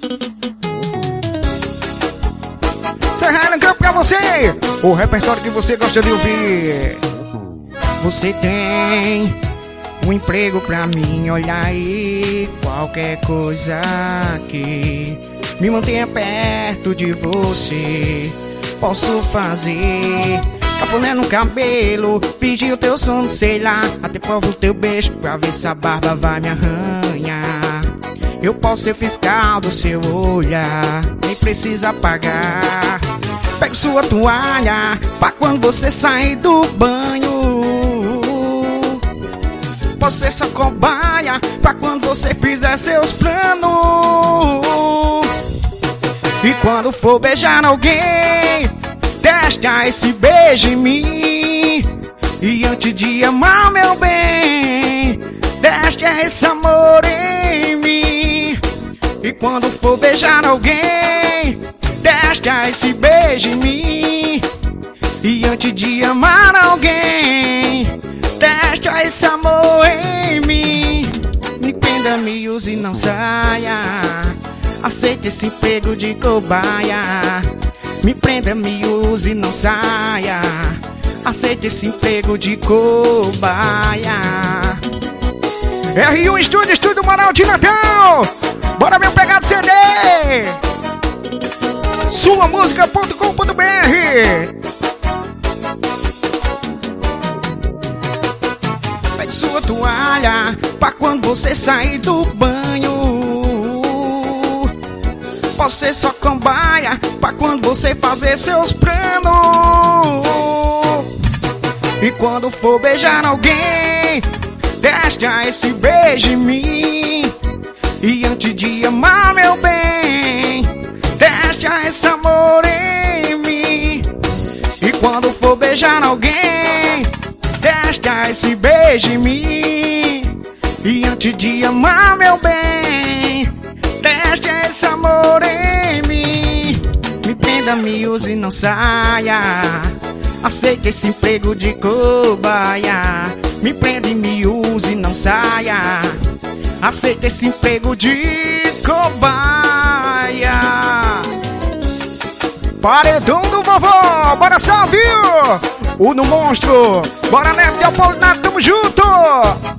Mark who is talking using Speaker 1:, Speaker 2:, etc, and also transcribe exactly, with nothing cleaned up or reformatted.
Speaker 1: Serra no campo pra você, o repertório que você gosta de ouvir. Você tem um emprego pra mim, olha aí. Qualquer coisa que me mantenha perto de você, posso fazer. Cafuné no cabelo, fingir o teu sono, sei lá. Até provo o teu beijo pra ver se a barba vai me arranhar. Eu posso ser fiscal do seu olhar, nem precisa pagar. Pego sua toalha pra quando você sair do banho. Posso ser sua cobaia pra quando você fizer seus planos. E quando for beijar alguém, testa esse beijo em mim. E antes de amar meu bem, testa esse amor em mim. E quando for beijar alguém, testa esse beijo em mim. E antes de amar alguém, testa esse amor em mim. Me prenda, me use e não saia. Aceite esse emprego de cobaia. Me prenda, me use e não saia. Aceite esse emprego de cobaia. R um Estúdio, Estúdio Moral de Natal. Bora meu pegado C D. Sua música ponto com ponto br. Pegue sua toalha pra quando você sair do banho. Posso ser só cobaia pra quando você fazer seus planos. E quando for beijar alguém, testa esse beijo em mim. E antes de amar meu bem, testa esse amor em mim. E quando for beijar alguém, testa esse beijo em mim. E antes de amar meu bem, testa esse amor em mim. Me prenda, me use e não saia. Aceite esse emprego de cobaia. Me prenda e me use e não saia. Aceita esse emprego de cobaia. Paredão do vovó, bora salve! O no monstro, bora Neto de Apolinário, tamo junto!